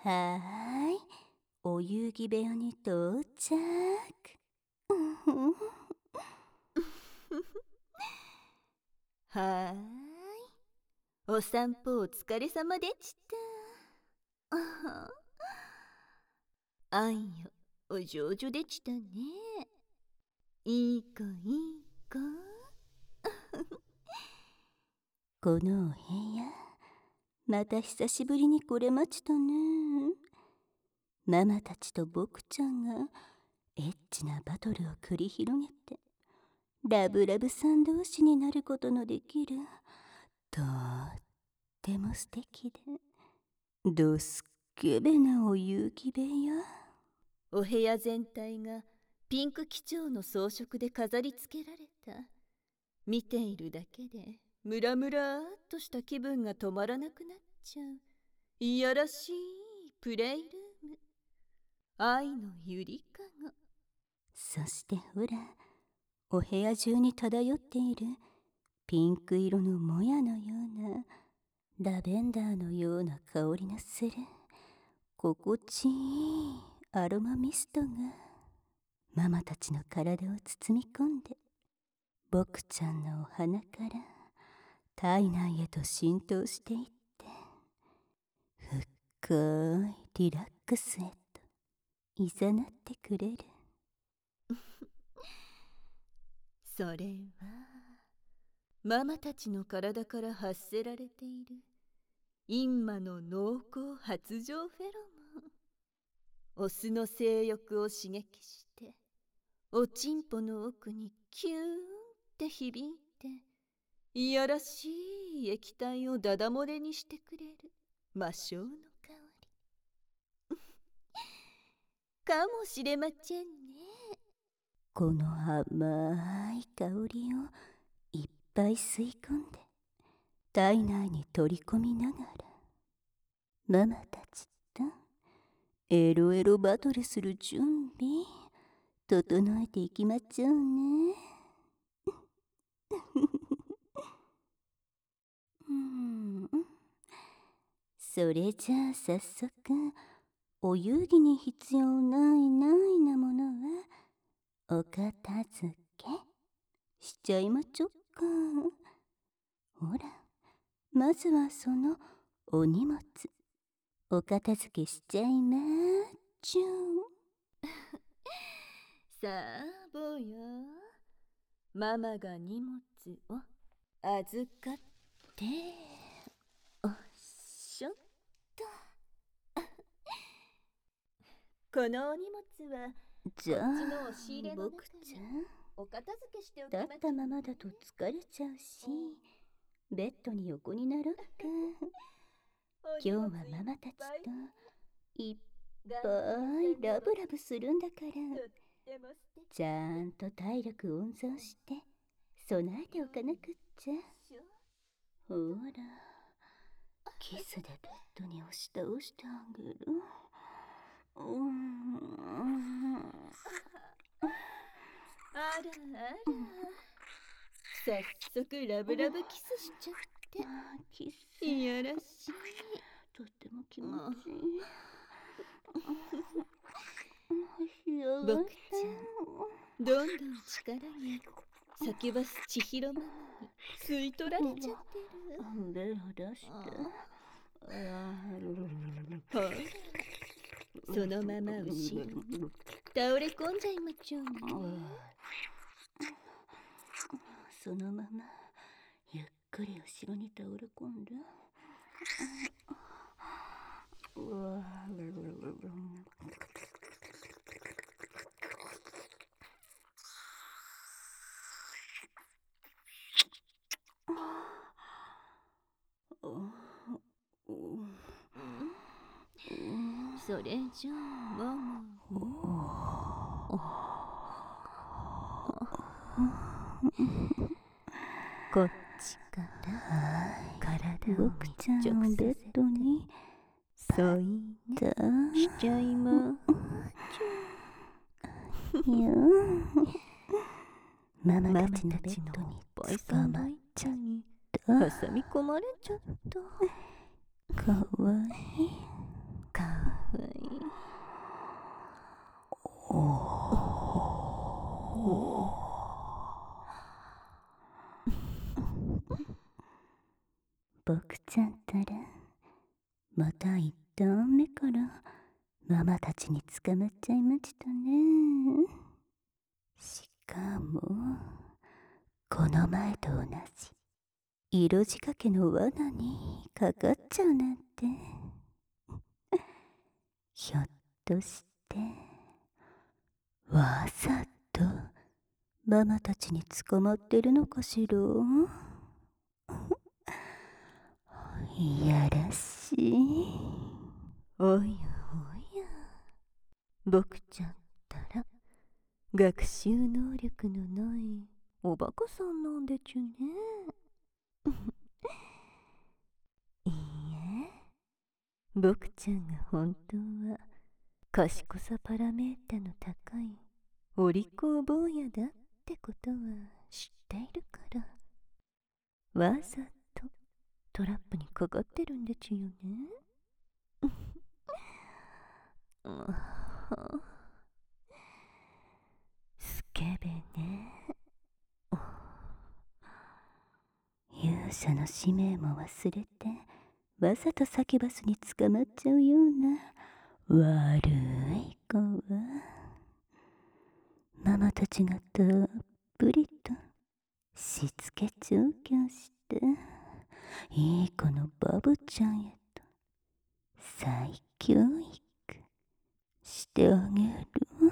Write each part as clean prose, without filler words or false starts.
はーい、お遊戯部屋に到着。 はーい、お散歩お疲れ様でした。あんよ、お上手でしたね。いい子いい子。 このお部屋、また久しぶりにこれまちたね。ママたちと僕ちゃんがエッチなバトルを繰り広げてラブラブさん同士になることのできるとっても素敵でどすっけべなお遊戯部屋。 お部屋全体がピンク基調の装飾で飾り付けられた。見ているだけでムラムラーっとした気分が止まらなくなっちゃういやらしいプレイルーム、愛のゆりかご。 そしてほら、お部屋中に漂っているピンク色のもやのようなラベンダーのような香りのする心地いいアロマミストがママたちの体を包み込んで僕ちゃんのお鼻から体内へと浸透していって深いリラックスへと誘ってくれる。 それはママたちの体から発せられている陰魔の濃厚発情フェロモン。オスの性欲を刺激しておちんぽの奥にキューンって響いていやらしい液体をダダ漏れにしてくれる魔性の香りかもしれませんね。 この甘い香りをいっぱい吸い込んで体内に取り込みながらママたちとエロエロバトルする準備整えていきまちょうね。それじゃあ早速お遊戯に必要ないないなものはお片付けしちゃいまちょっか。ほら、まずはそのお荷物お片付けしちゃいまちょう。 さあ坊や、ママが荷物を預かっておっしょっと。このお荷物はじゃあこっちの押し入れの中僕ちゃんにお片付けしておきましょう。 立ったままだと疲れちゃうしベッドに横になろっか。今日はママたちといっぱいラブラブするんだからちゃんと体力温存して備えておかなくっちゃ。ほらキスでベッドに押し倒してあげる。 あらあら、早速ラブラブキスしちゃってキスいやらしい。 とっても気持ちいい。 僕ちゃんどんどん力にサキュバス千尋ママに吸い取られちゃってる。 ベロ出してほら、そのまま後ろに倒れ込んじゃいまちょうね。 そのままゆっくり後ろに倒れ込んでそれじゃあママこっちから体を僕ちゃんをベッドに添い寝しちゃいまマママたちのベマたちのッドにおっぱい捕まっさんのちゃっにた。 挟み込まれちゃった。 かわいい。 かわ僕ちゃんったらまた一段目からママたちに捕まっちゃいましたね。しかもこの前と同じ色仕掛けの罠にかかっちゃうなんて。ひょっとしてわざとママたちに捕まってるのかしら。いやらしい。おやおや、僕ちゃんったら学習能力のないおバカさんなんでちゅね。いいえ、僕ちゃんが本当は賢さパラメータの高いお利口坊やだってことは知っているから、わざとトラップにかかってるんでちゅよね。スケベね。勇者の使命も忘れてわざとサキュバスに捕まっちゃうような悪い子は、ママたちがたっぷりとしつけ調教していい子のバブちゃんへと再教育してあげる。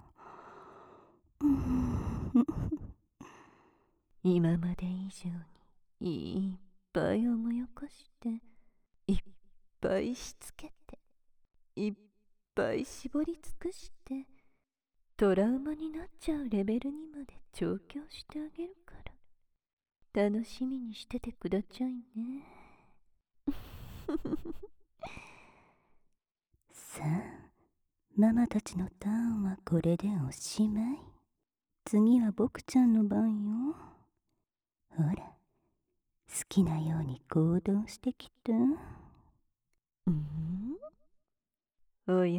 今まで以上にいっぱい思い起こしていっぱいしつけていっぱい絞り尽くしてトラウマになっちゃうレベルにまで調教してあげるから楽しみにしててくだちゃいね。さあ、ママたちのターンはこれでおしまい。次は僕ちゃんの番よ。ほら、好きなように行動してきた。おやおや、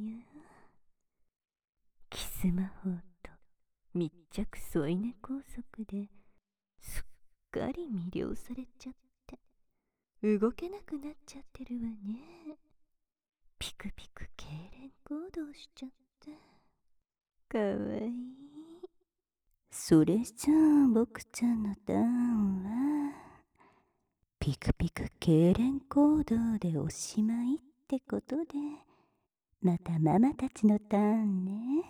キス魔法と密着添い寝拘束ですっかり魅了されちゃって動けなくなっちゃってるわね。ピクピク痙攣行動しちゃってかわいい。それじゃあ僕ちゃんのターンはピクピク痙攣行動でおしまいってことで、またママたちのターンね。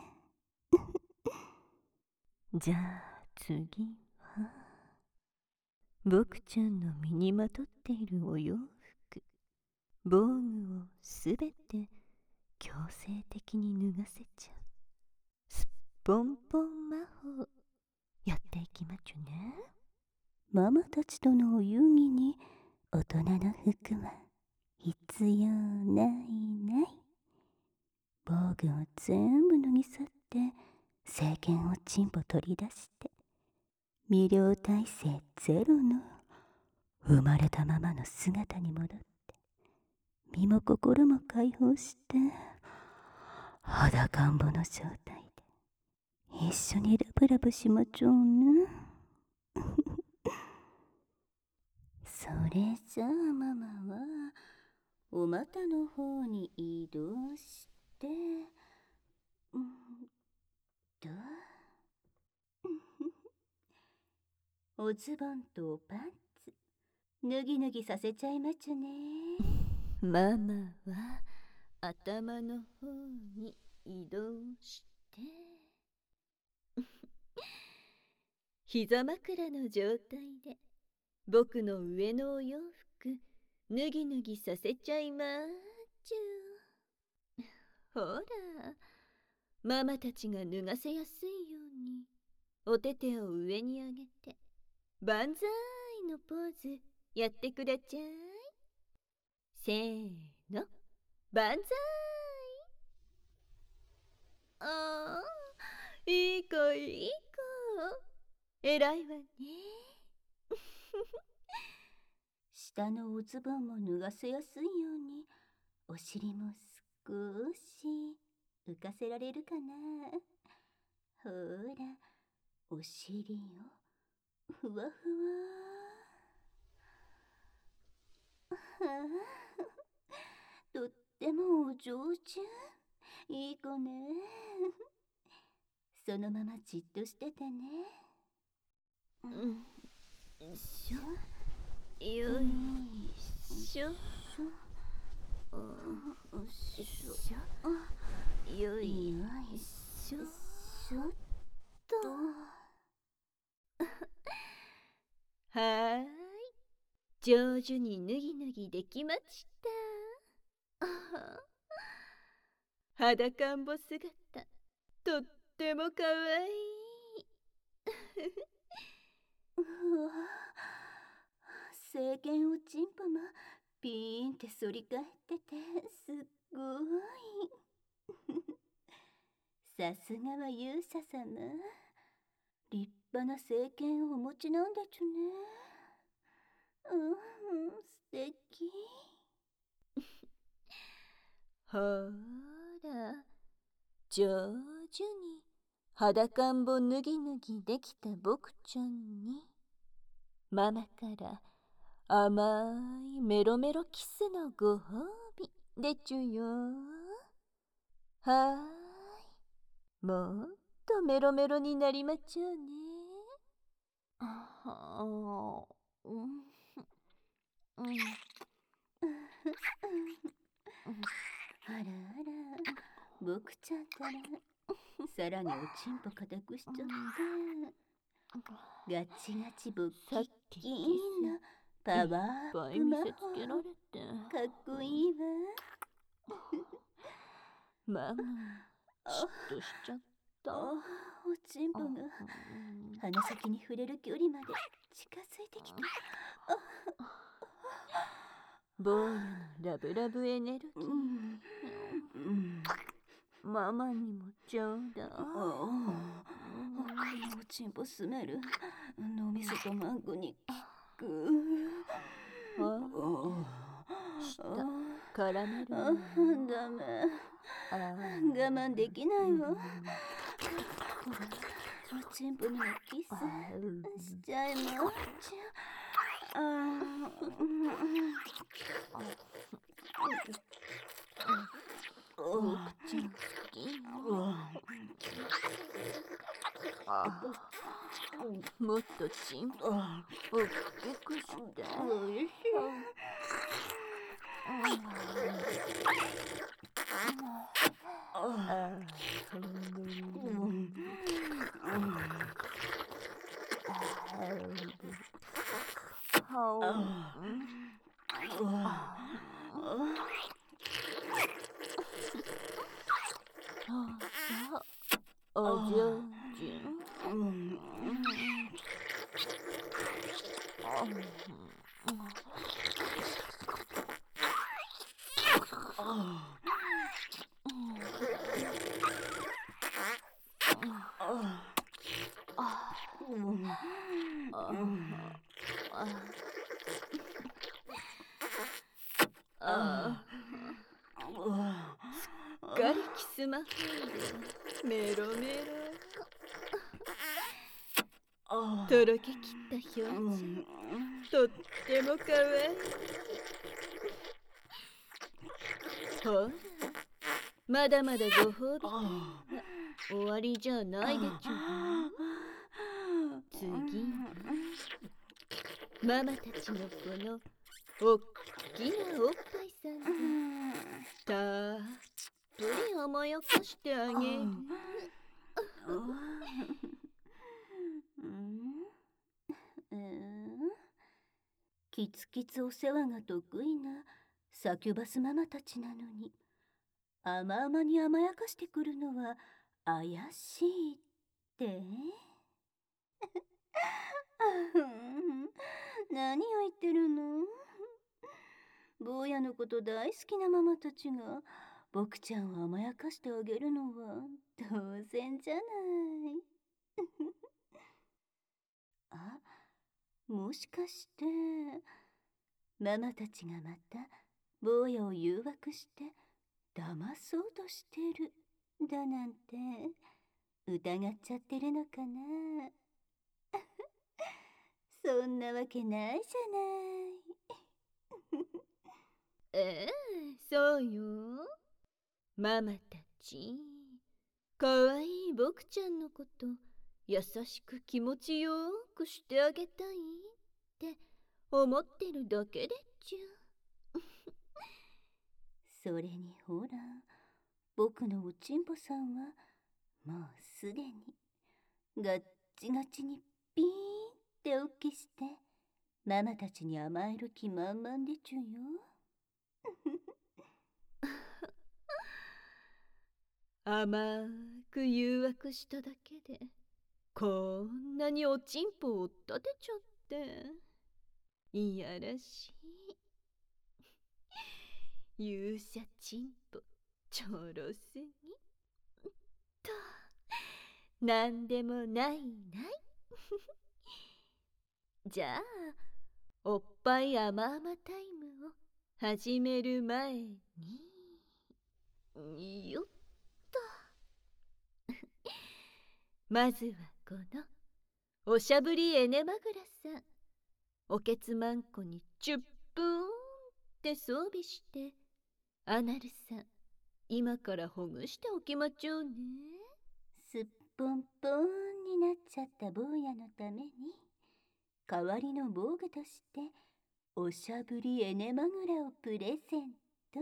じゃあ次は僕ちゃんの身にまとっているお洋服防具をすべて強制的に脱がせちゃうすっぽんぽん魔法やっていきまちゅね。ママたちとのお遊戯に大人の服は必要ないない。防具を全部脱ぎ去って聖剣をチンポ取り出して魅了耐性ゼロの生まれたままの姿に戻って身も心も解放して裸んぼの状態で一緒にラブラブしまちょうね。それじゃあママはお股の方に移動してとおズボンとパンツ脱ぎ脱ぎさせちゃいまちゅね。ママは頭の方に移動して膝枕の状態で僕の上のお洋服脱ぎ脱ぎさせちゃいまちゅ。ほら、ママたちが脱がせやすいようにお手手を上に上げて万歳のポーズやってくだちゃい。せーの、万歳。ああ、いい子いい子、偉いわね。下のおズボンも脱がせやすいようにお尻も少し浮かせられるかな。ほら、お尻をふわふわとってもお上手。いい子ね。そのままじっとしててね。 しょ、よいしょ、しょ、よいしょと。はーい、上手にぬぎぬぎできました。裸んぼ姿、とってもかわいい。 うわ、政権おちんぽもピーンって反り返っててすっごい。さすがは勇者様。立派な政権をお持ちなんでちゅね。素敵。 ほーら、上手に裸んぼぬぎぬぎできた僕ちゃんに、ママから甘いメロメロキスのご褒美でちゅよ。はーい、もっとメロメロになりまちょうね。 あらあら、僕ちゃんったらさらにおちんぽ固くしちゃって、ガチガチボッキッキーンなパワーアップ魔法。かっこいいわ。 ママ、嫉妬しちゃった。 おちんぽが鼻先に触れる距離まで近づいてきた。 坊やのラブラブエネルギー、ママにもちょうだ。 おちんぽすめる。脳みそとマンゴに効く。 カラメル。 ダメ。我慢できないわ。おちんぽにもキスしちゃいまちゃ。 僕ちゃん好き。もっとちんぽ大きくして。お上手。すっかりキスマフーでメロメロ。とろけきった表情、とってもかわいい。ほら、まだまだご褒美は終わりじゃないでちゅ。次にママたちのこのおっきなおっぱいさんでたっぷり甘やかしてあげる。 キツキツお世話が得意なサキュバスママたちなのに、甘々に甘やかしてくるのは怪しいって何を言ってるの。坊やのこと大好きなママたちが僕ちゃんを甘やかしてあげるのは当然じゃない。あ、もしかしてママたちがまた坊やを誘惑して騙そうとしてるだなんて疑っちゃってるのかな。そんなわけないじゃない。 ええ、そうよ。ママたち、かわいい僕ちゃんのこと優しく気持ちよくしてあげたいって思ってるだけでちゅ。 それにほら、僕のおちんぽさんはもうすでにガッチガチにピーンっておっきしてママたちに甘える気満々でちゅよ。 甘く誘惑しただけでこんなにおちんぽを立てちゃって、いやらしい勇者ちんぽちょろすぎと。なんでもないないじゃあおっぱい甘々タイムを始める前によっと。まずはこのおしゃぶりエネマグラさん、おけつまんこに10分って装備してアナルさん今からほぐしておきまちょうね。 すっぽんぽんになっちゃった坊やのために代わりの防具としておしゃぶりエネマグラをプレゼント。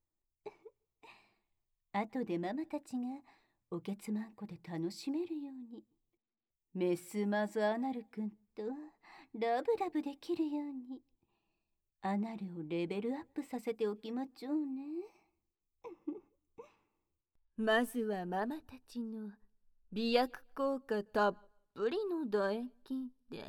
後でママたちがおけつまんこで楽しめるようにメスマゾアナルくんとラブラブできるようにアナルをレベルアップさせておきまちょうね。 まずはママたちの美薬効果たっぷりの唾液で、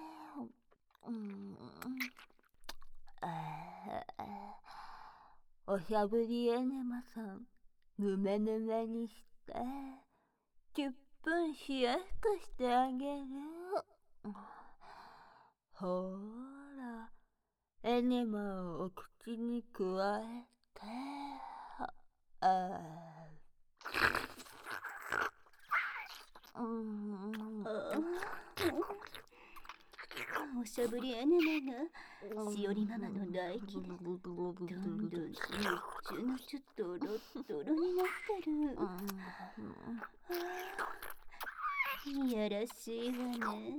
おしゃぶりエネマさんぬめぬめにして10分しやすくしてあげる。ほらエネマをお口にくわえて、 おしゃぶりエネマがしおりママの唾液でどんどんぬっちゅぬちゅとろっとろになってる。いやらしいわね。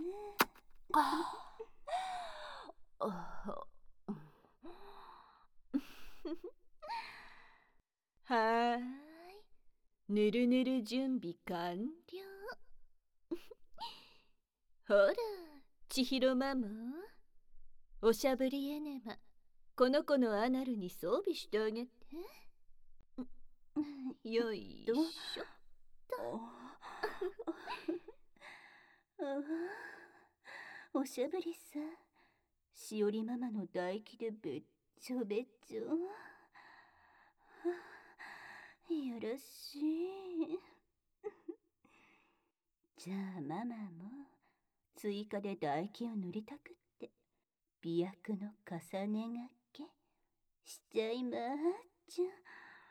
はーい、ぬるぬる準備完了。ほら千尋ママ、おしゃぶりエネマこの子のアナルに装備してあげて。よいしょっと。 おしゃぶりさ、しおりママの唾液でべっちょべっちょ。いやらしい。じゃあママも追加で唾液を塗りたくって美薬の重ねがけしちゃいまっちゃ。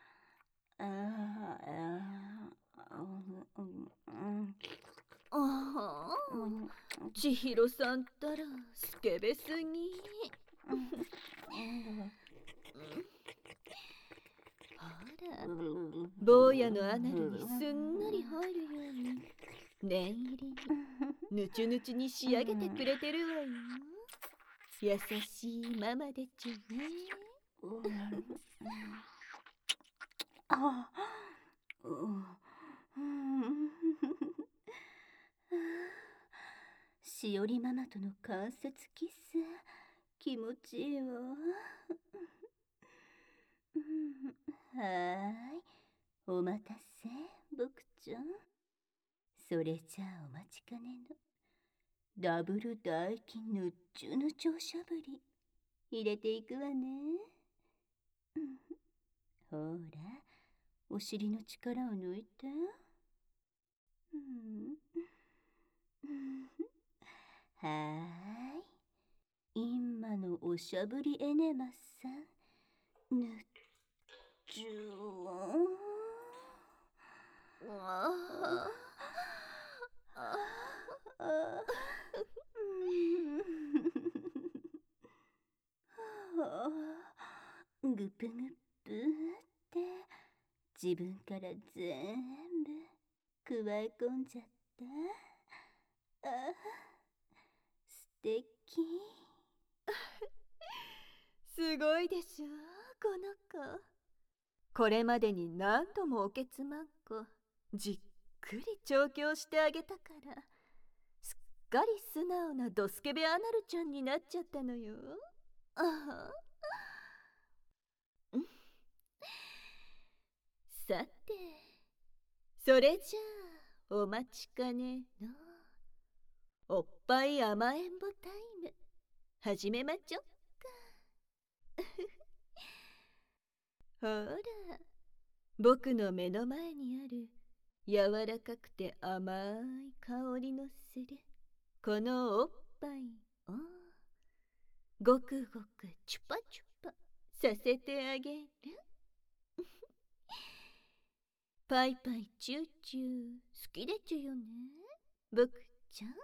千尋さんったらスケベすぎ。ほら坊やのアナルにすんなり入るように念入りにぬちゅぬちゅに仕上げてくれてるわよ。優しいママでちゅね。 しおりママとの関節キス気持ちいいわ。はーい、お待たせ僕ちゃん。それじゃあお待ちかねのダブル唾液ぬっちゅぬちょおしゃぶり入れていくわね。ほらお尻の力を抜いて。はーい、今のおしゃぶりエネマさんぬっちゅぐっぷぐっぷって自分から全部加え込んじゃった。あ、素敵。 すごいでしょこの子。これまでに何度もおけつまんこじっくり調教してあげたから、すっかり素直なドスケベアナルちゃんになっちゃったのよ。あはうん。さて、それじゃあお待ちかねのおっぱい甘えんぼタイム始めまちょっか。ほら、僕の目の前にある柔らかくて甘い香りのするこのおっぱいをごくごくチュパチュパさせてあげる。パイパイチューチュー好きでちゅよね、僕ちゃん。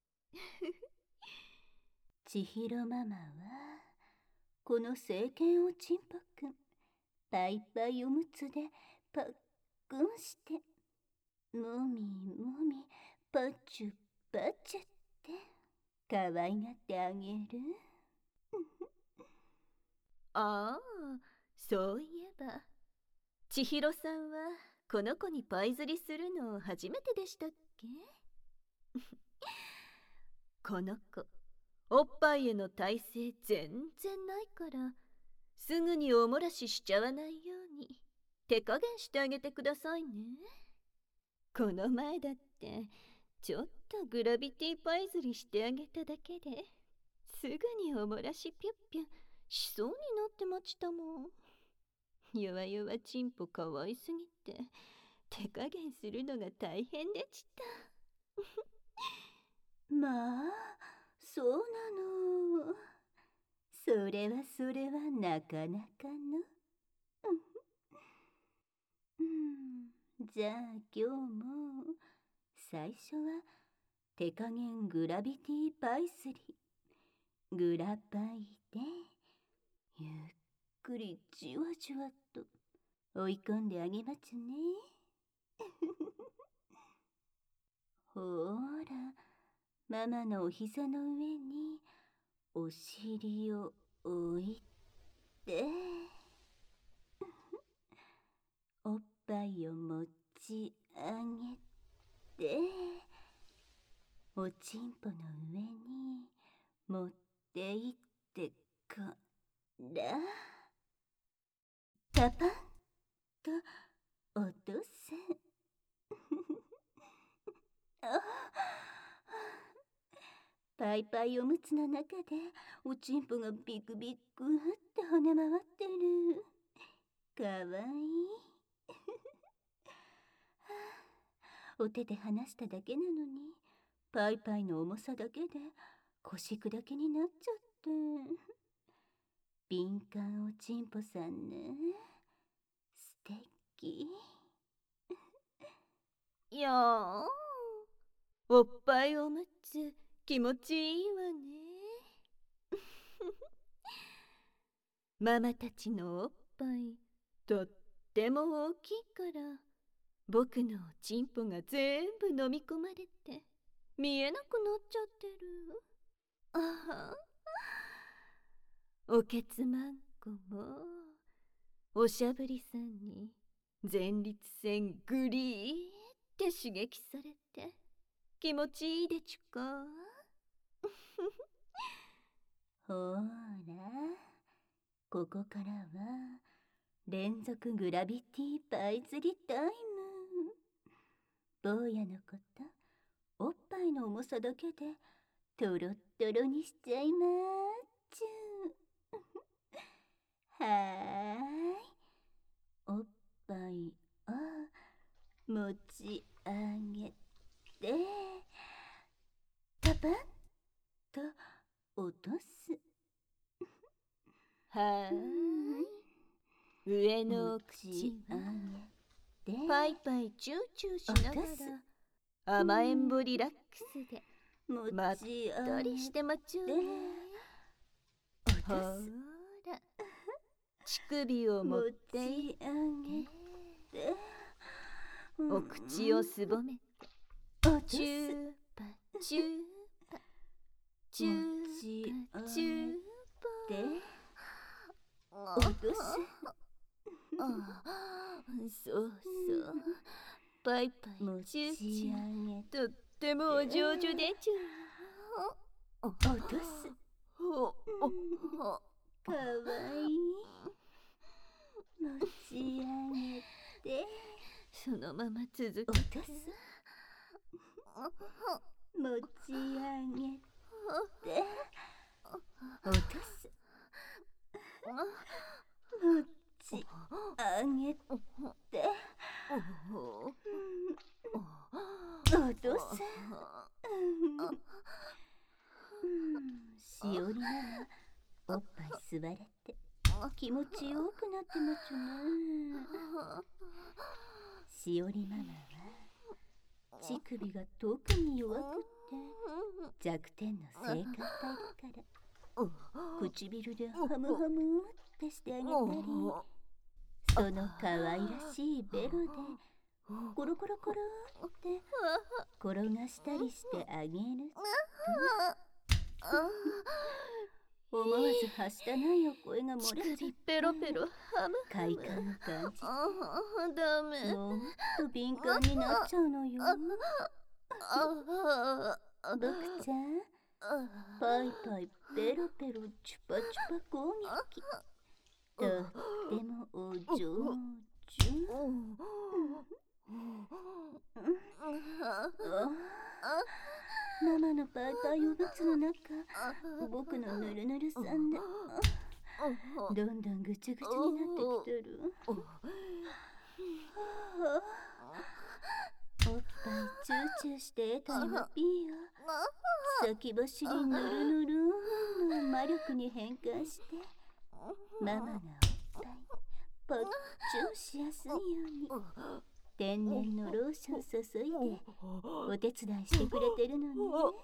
千尋ママはこの聖剣おちんぽくんパイパイおむつでパックンしてもみもみパチュパチュって可愛がってあげる。 ああ、そういえば千尋さんはこの子にパイ釣りするの初めてでしたっけ？この子おっぱいへの耐性全然ないからすぐにおもらししちゃわないように手加減してあげてくださいね。この前だってちょっとグラビティパイ釣りしてあげただけですぐにおもらしピュッピュしそうになってましたもん。弱々ちんぽかわいすぎて手加減するのが大変でした。 まあそうなの。それはなかなかの。じゃあ今日も最初は手加減グラビティパイスリグラパイでゆっくりじわじわと追い込んであげまちゅね。ほーら、ママのお膝の上にお尻を置いておっぱいを持ち上げておちんぽの上に持っていってからパパンと落とす。パイパイおむつの中でおちんぽがビクビクって跳ね回ってる。かわいい。お手で離しただけなのにパイパイの重さだけで腰砕けになっちゃって。敏感おちんぽさんね。素敵。 いやー、おっぱいおむつ気持ちいいわね。ママたちのおっぱいとっても大きいから僕のおちんぽが全部飲み込まれて見えなくなっちゃってる。あは、おけつまんこもおしゃぶりさんに前立腺グリーって刺激されて気持ちいいでちゅか。 ほーら、ここからは連続グラビティパイ釣りタイム。坊やのことおっぱいの重さだけでトロットロにしちゃいまーちゅ。はーい、おっぱいを持ち上げてパパンと落とす。 はーい、上のお口はパイパイチューチューしながら甘えんぼリラックスでまったりしてまちゅうね。ほーら、 乳首を持って持ち上げて、 お口をすぼめて、 落とす。 チューパチューパチューパチューでパ、 落とす。 そうそう、パイパイ持チューちチュ上げー、とってもお上手でちゅ。 落とす。かわいい。持ち上げて、 そのまま続け落とす。持ち上げて、落とす。持ち上げて、落とす。しおりママ、おっぱい吸われて気持ちよくなってまちゅな。しおりママは乳首が特に弱くって弱点の性感帯だから唇でハムハムってしてあげたり、その可愛らしいベロでコロコロコロって転がしたりしてあげると、思わずはしたないお声が漏れちゃって、 ペロペロハム快感を感じてダメ。 もっと敏感になっちゃうのよ。僕ちゃん、パイパイペロペロチュパチュパ攻撃、とってもお上手。ママのパイパイおむつの中、僕のぬるぬるさんでどんどんぐちゅぐちゅになってきてる。おっぱいチューチューして得た今ピーを先走りぬるぬるの魔力に変換して、ママがおっぱいポッチューしやすいように天然のローション注いでお手伝いしてくれてるのね。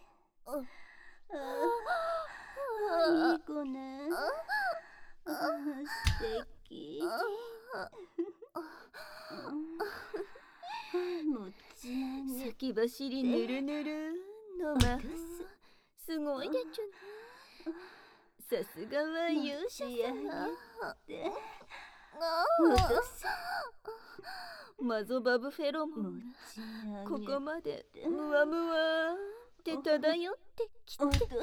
いい子ね。素敵。持ち上げ先走りぬるぬるの魔法、すごいでちゅね。さすがは勇者様。 落とす。 マゾバブフェロモンがここまでムワムワって漂ってきて、 落とす。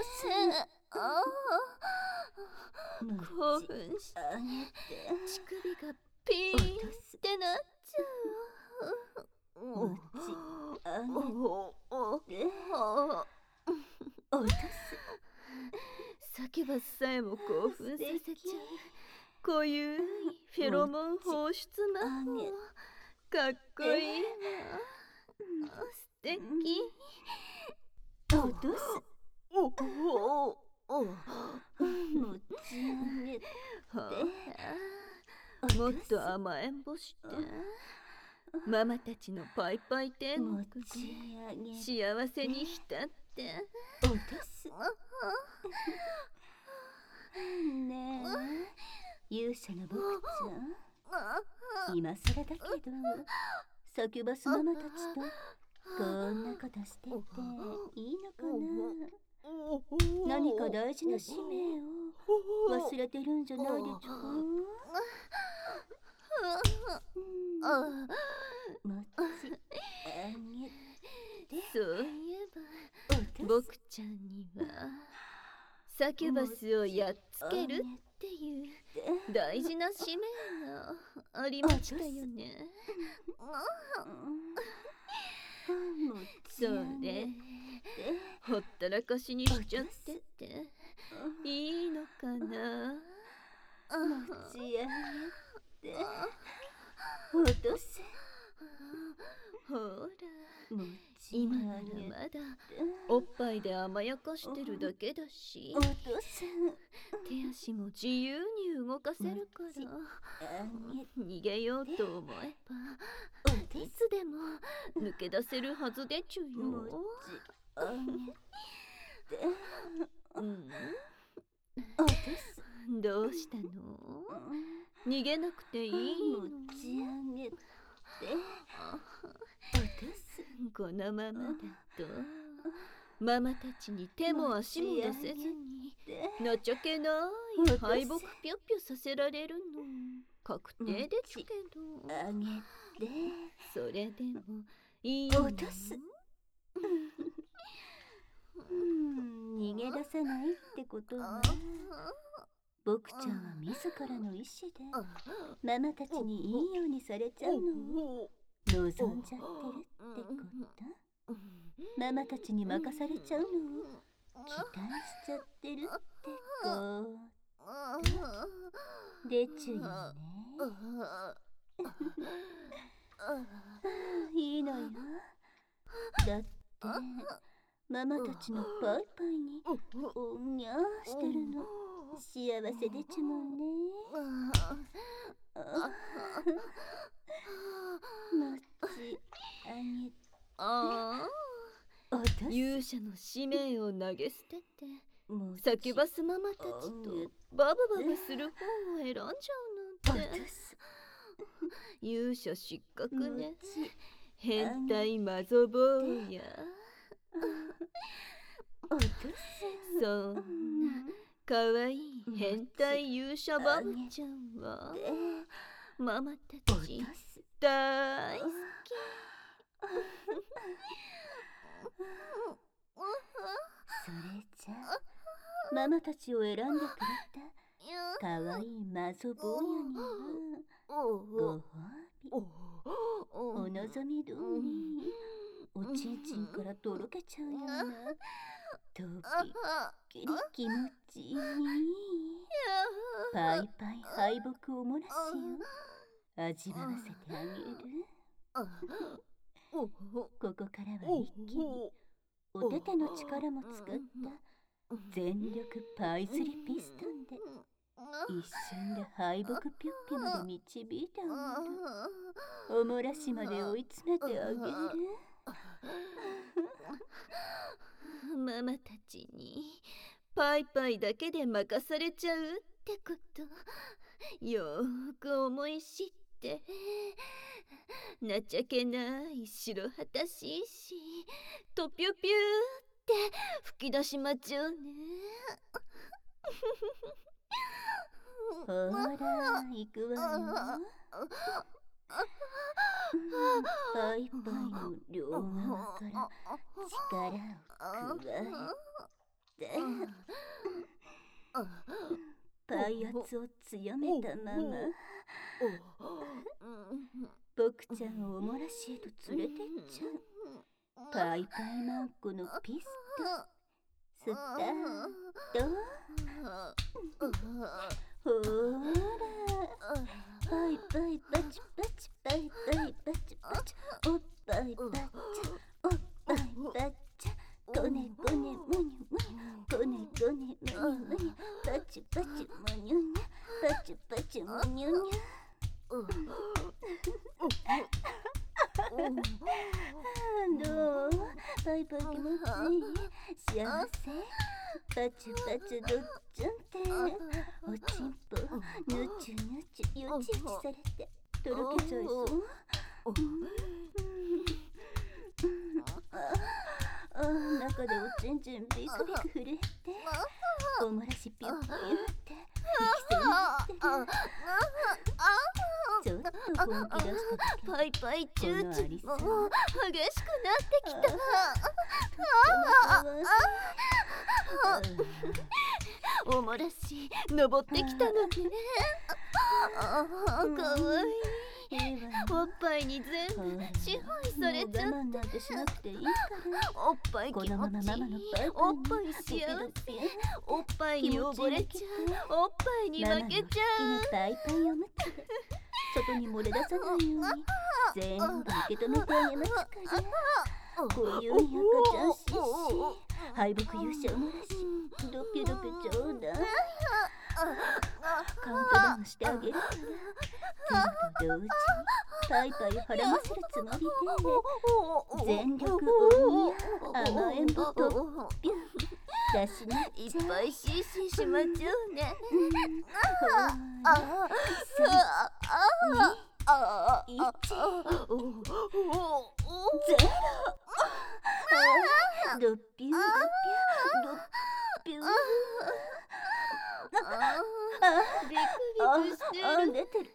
興奮して乳首がピーンってなっちゃう。 持ち上げて落とす。 叫ばすさえも興奮させちゃうこゆいフェロモン放出魔法、かっこいいわ。素敵。 落とす。持ち上げてもっと甘えんぼしてママたちのパイパイ天国で幸せに浸って落とす。ねえ、勇者の僕ちゃん、今更だけどサキュバスママたちとこんなことしてていいのかな。何か大事な使命を忘れてるんじゃないでしょうか。持ち上げて、 そういえば僕ちゃんにはサキュバスをやっつけるっていう大事な使命がありましたよね。それほったらかしにしちゃってていいのかな。 持ち上げて落とす。 ほら持ち今なら上げまだおっぱいで甘やかしてるだけだし、 落とす。 手足も自由に動かせるから逃げようと思えばいつでも抜け出せるはずでちゅよ。 持ち上げて落とす。 どうしたの？ 逃げなくていいの。 持ち上げて落とす。 このままだとママたちに手も足も出せずに情けない敗北ぴょぴょさせられるの確定ですけど。 あげてそれでもいいの。 落とす。逃げ出さないってことは、僕ちゃんは自らの意志でママたちにいいようにされちゃうのを望んじゃってるってこと。ママたちに任されちゃうのを期待しちゃってるってことでちゅよね。いいのよ。だってママたちのパイパイにおんにゃーしてるの幸せでちゅもんね。持ち上げて落とす。 勇者の使命を投げ捨てて持ちサキュバスママたちとバブバブする方を選んじゃうなんて。 落とす。 勇者失格ね。 持ち変態マゾ坊や。 落とす。 そんなかわいい変態勇者バブちゃんはママた落ちとす。 大好き。 それじゃママたちを選んでくれたかわいいマゾ坊やにはご褒美。お望み通りおちんちんからとろけちゃうようなとびっきり気持ちいいパイパイ敗北おもらしを味わわせてあげる。ここからは一気にお手手の力も使った全力パイズリピストンで一瞬で敗北ぴょっぴまで導いてあげる。おもらしまで追い詰めてあげる。 ママたちにパイパイだけで任されちゃうってことよーく思い知って情けない白旗しいしとぴゅぴゅって吹き出しまちゃうね。 ほら行くわよ。パイパイの両側から力を加えてパイ圧を強めたまま僕ちゃんをおもらしへと連れてっちゃう。パイパイマンコのピストスタート。ほらパイパイバチバチパイパイバチバチおっぱいバッチャおっぱいバッチャごねごねむにゅむにゅごねごねむにゅむにゅバチバチむにゅにゅバチバチむにゅにゅ。どうパイパイ気持ちいい幸せバチバチどっちゅんっておちんぽぬちゅぬちゅよちよちされてとろけちゃいそう。中でおちんちんビクビク震えておもらしピュッピュって息そうになってる。ちょっと本気出しただけパイパイチューチューも激しくなってきた。おもらし登ってきたのね。かわいい。おっぱいに全部支配されちゃって。 我慢なんてしなくていいから。 おっぱい気持ちいい。おっぱい幸せ。おっぱいに溺れちゃう。おっぱいに負けちゃう。 パイパイおむつで外に漏れ出さないように全部受け止めてあげますから。こういう赤ちゃんしいし敗北勇者おもらしドピュドピュちょうだい。カウントダウンしてあげるからゼロと同時にパイパイをはらませるつもりで全力オンや甘えんぼとピュンしなっいっちゃぱいシーシーしまっちゃうね。 ゼロドッピュードッピュードッピュービクビクしてる。 出てる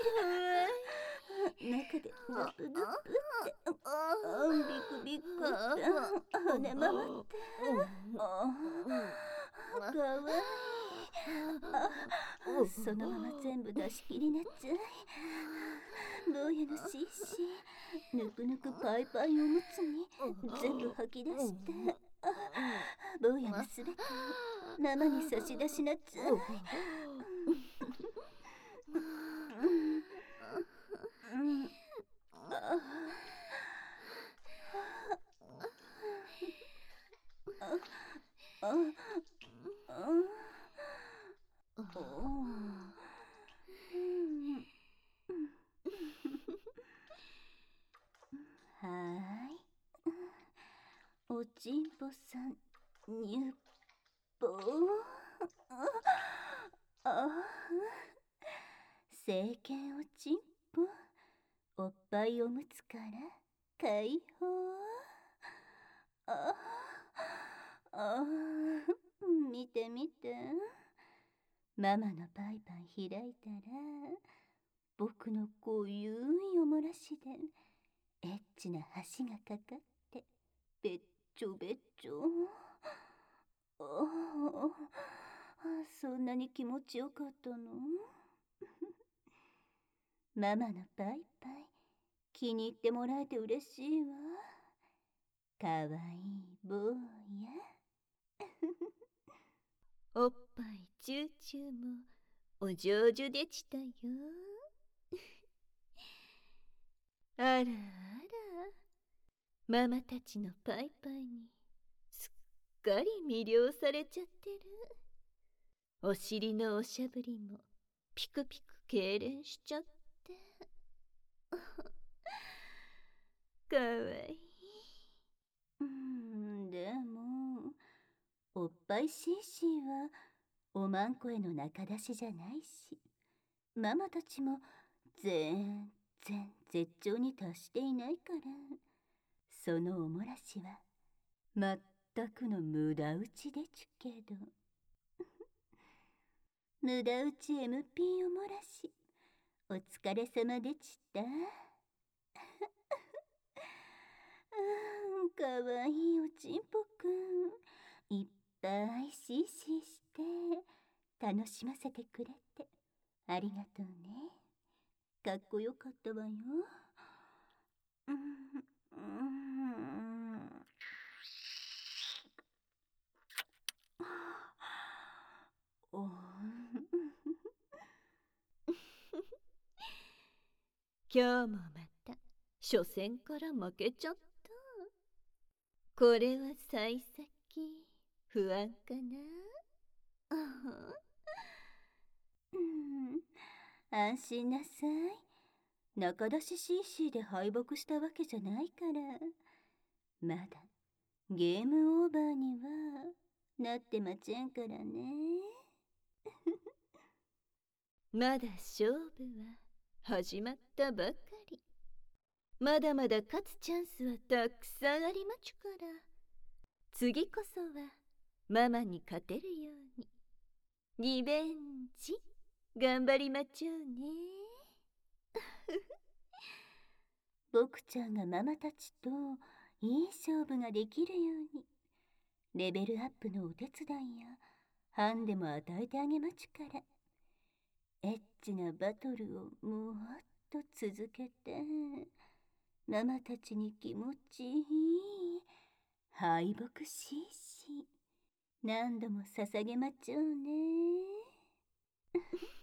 中でブプブプってビクビクって跳ね回ってかわいいそのまま全部出し切りなっちゃい坊やのシーシーぬくぬくパイパイおむつに全部吐き出して坊やのすべてをママに差し出しなっちゃいはーいおちんぽさんにゅっぽ聖剣おちんぽおっぱいおむつから解放見て見てママのパイパン開いたら僕のこういうおもらしでエッチな橋がかかってべっちょべっちょそんなに気持ちよかったのママのパイパイ気に入ってもらえて嬉しいわかわいい坊やおっぱいチューチューもお上手でしたよ。あらあら、ママたちのパイパイにすっかり魅了されちゃってる。お尻のおしゃぶりもピクピク痙攣しちゃって。かわいい。 でもおっぱいシーシーはおまんこへの仲出しじゃないしママたちも全然絶頂に達していないからそのおもらしはまったくの無駄打ちでちゅけど無駄打ち MP おもらしお疲れ様でちったかわいいおちんぽくんいっぱいシーシーして楽しませてくれてありがとうねかっこよかったわよお今日もまた初戦から負けちゃった。これは幸先不安かな。 安心なさい中出し CC で敗北したわけじゃないからまだゲームオーバーにはなってまちゃんからねまだ勝負は始まったばかり。まだまだ勝つチャンスはたくさんありまちゅから、次こそはママに勝てるようにリベンジ頑張りまちょうね。 僕ちゃんがママたちといい勝負ができるようにレベルアップのお手伝いやハンデも与えてあげまちゅからエッチなバトルをもっと続けてママたちに気持ちいい敗北しいし何度も捧げまちょうね